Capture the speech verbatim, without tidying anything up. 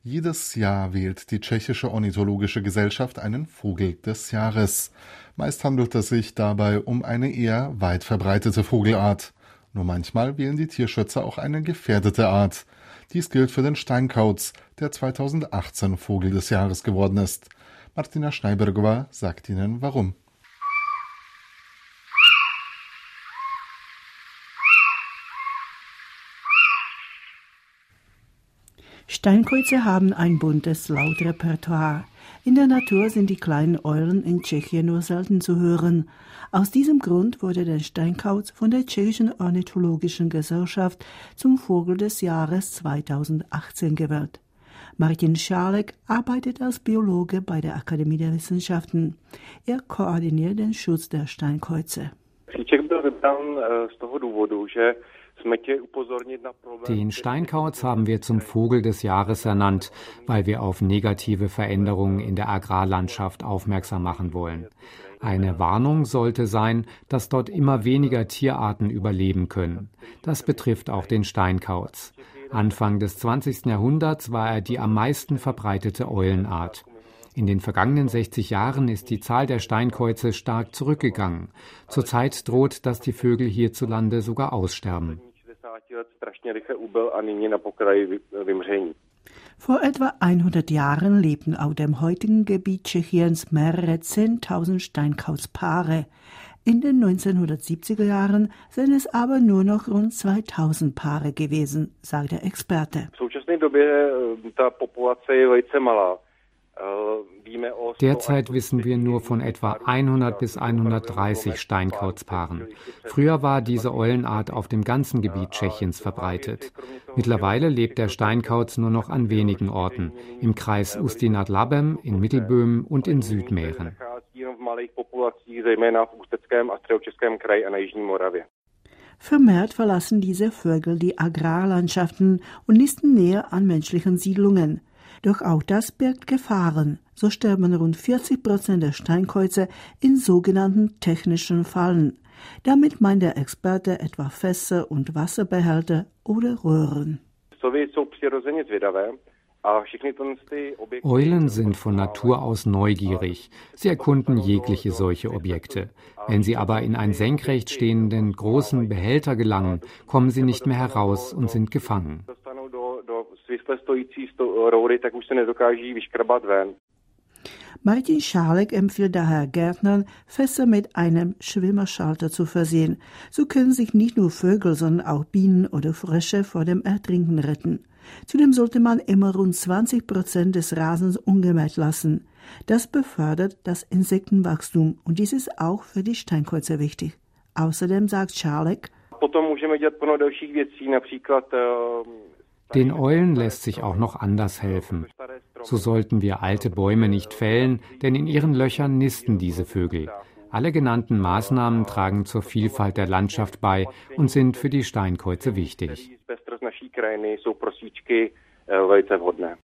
Jedes Jahr wählt die Tschechische Ornithologische Gesellschaft einen Vogel des Jahres. Meist handelt es sich dabei um eine eher weit verbreitete Vogelart. Nur manchmal wählen die Tierschützer auch eine gefährdete Art. Dies gilt für den Steinkauz, der zweitausendachtzehn Vogel des Jahres geworden ist. Martina Schneibergova sagt Ihnen warum. Steinkäuze haben ein buntes Lautrepertoire. In der Natur sind die kleinen Eulen in Tschechien nur selten zu hören. Aus diesem Grund wurde der Steinkauz von der Tschechischen Ornithologischen Gesellschaft zum Vogel des Jahres zweitausendachtzehn gewählt. Martin Šálek arbeitet als Biologe bei der Akademie der Wissenschaften. Er koordiniert den Schutz der Steinkäuze. Den Steinkauz haben wir zum Vogel des Jahres ernannt, weil wir auf negative Veränderungen in der Agrarlandschaft aufmerksam machen wollen. Eine Warnung sollte sein, dass dort immer weniger Tierarten überleben können. Das betrifft auch den Steinkauz. Anfang des zwanzigsten Jahrhunderts war er die am meisten verbreitete Eulenart. In den vergangenen sechzig Jahren ist die Zahl der Steinkäuze stark zurückgegangen. Zurzeit droht, dass die Vögel hierzulande sogar aussterben. Vor etwa hundert Jahren lebten auf dem heutigen Gebiet Tschechiens mehrere zehntausend Steinkauzpaare. In den neunzehnhundertsiebziger Jahren sind es aber nur noch rund zweitausend Paare gewesen, sagt der Experte. Derzeit wissen wir nur von etwa hundert bis hundertdreißig Steinkauzpaaren. Früher war diese Eulenart auf dem ganzen Gebiet Tschechiens verbreitet. Mittlerweile lebt der Steinkauz nur noch an wenigen Orten, im Kreis Ústí nad Labem, in Mittelböhmen und in Südmähren. Vermehrt verlassen diese Vögel die Agrarlandschaften und nisten näher an menschlichen Siedlungen. Doch auch das birgt Gefahren. So sterben rund vierzig Prozent der Steinkäuze in sogenannten technischen Fallen. Damit meint der Experte etwa Fässer und Wasserbehälter oder Röhren. Eulen sind von Natur aus neugierig. Sie erkunden jegliche solche Objekte. Wenn sie aber in einen senkrecht stehenden großen Behälter gelangen, kommen sie nicht mehr heraus und sind gefangen. Martin Šálek empfiehlt daher Gärtnern, Fässer mit einem Schwimmerschalter zu versehen. So können sich nicht nur Vögel, sondern auch Bienen oder Frösche vor dem Ertrinken retten. Zudem sollte man immer rund zwanzig Prozent des Rasens ungemäht lassen. Das befördert das Insektenwachstum und dies ist auch für die Steinkäuze wichtig. Außerdem sagt Šálek, den Eulen lässt sich auch noch anders helfen. So sollten wir alte Bäume nicht fällen, denn in ihren Löchern nisten diese Vögel. Alle genannten Maßnahmen tragen zur Vielfalt der Landschaft bei und sind für die Steinkäuze wichtig.